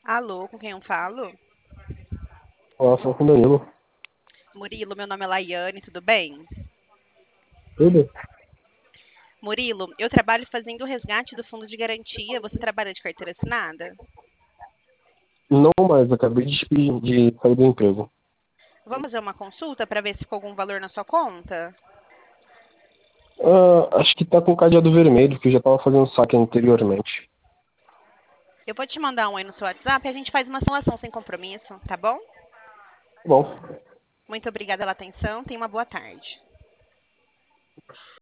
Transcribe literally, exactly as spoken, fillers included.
Alô, com quem eu falo? Olá, fala com o Danilo. Murilo, meu nome é Laiane, tudo bem? Tudo? Murilo, eu trabalho fazendo o resgate do fundo de garantia. Você trabalha de carteira assinada? Não mais, acabei de, despedir- de sair do emprego. Vamos fazer uma consulta para ver se ficou algum valor na sua conta? Ah, acho que tá com cadeado vermelho, que eu já tava fazendo saque anteriormente. Eu vou te mandar um aí no seu WhatsApp e a gente faz uma simulação sem compromisso, tá bom? Bom, Muito obrigada pela atenção, tenha uma boa tarde.